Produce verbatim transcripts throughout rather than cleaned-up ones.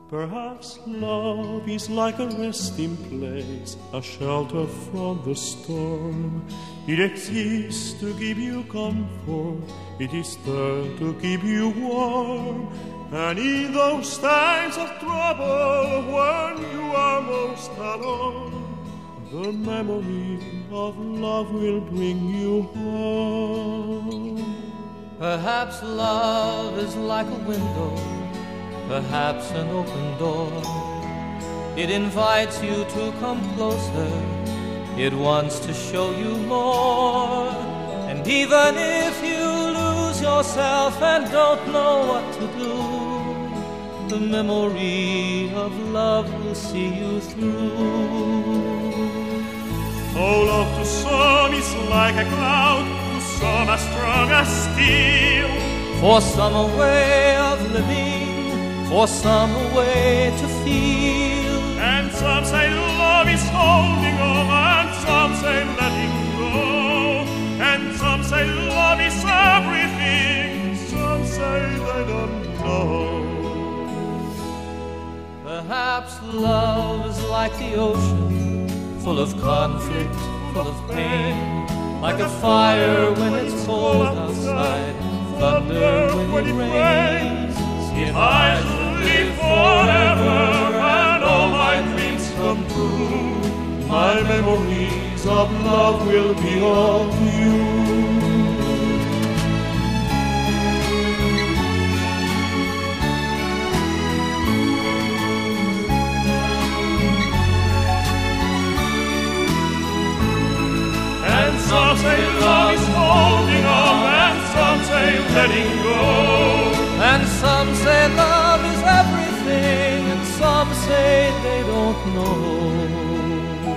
Perhaps love is like a resting place, a shelter from the storm. It exists to give you comfort, it is there to keep you warm. And in those times of trouble, when you are most alone, the memory of love will bring you home. Perhaps love is like a window, perhaps an open door. It invites you to come closer, it wants to show you more. And even if you lose yourself and don't know what to do, the memory of love will see you through. Oh, love to some is like a cloud, to some as strong as steel. For some a way of living, for some a way to feel. And some say love is holding on, and some say letting go. And some say love is everything, some say they don't know. Perhaps love is like the ocean, full of conflict, full of pain. Like a fire when it's cold outside, thunder when it rains. If I should live forever and all my dreams come true, my memories of love will be all you. And some say love is holding on, and some say letting go. And some say love is everything, and some say they don't know.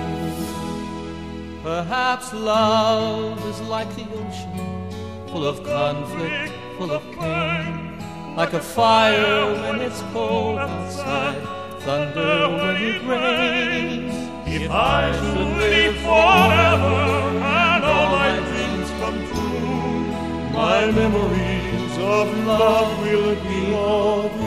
Perhaps love is like the ocean, full of conflict, full of pain. Like a fire when it's cold outside, thunder when it rains. If I should live forever and all my dreams come true, my memories of love will be all